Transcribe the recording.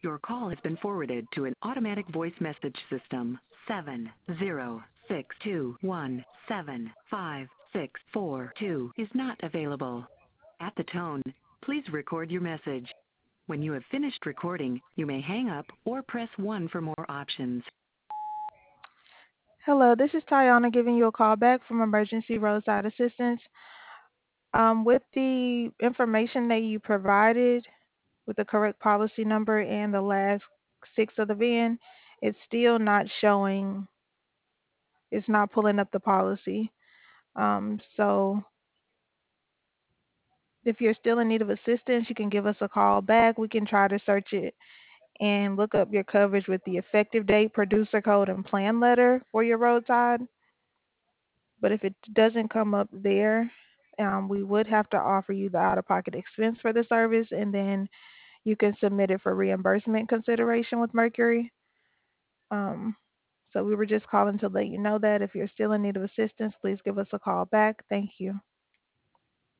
Your call has been forwarded to an automatic voice message system. 706217564 is not available. At the tone, please record your message. When you have finished recording, you may hang up or press 1 for more options. Hello, this is Tayana giving you a call back from Emergency Roadside Assistance. With the information that you provided with the correct policy number and the last six of the VIN, it's still not showing, it's not pulling up the policy. So if you're still in need of assistance, you can give us a call back. We can try to search it and look up your coverage with the effective date, producer code, and plan letter for your roadside. But if it doesn't come up there, we would have to offer you the out-of-pocket expense for the service, and then you can submit it for reimbursement consideration with Mercury. Um, so we were just calling to let you know that if you're still in need of assistance, please give us a call back. Thank you.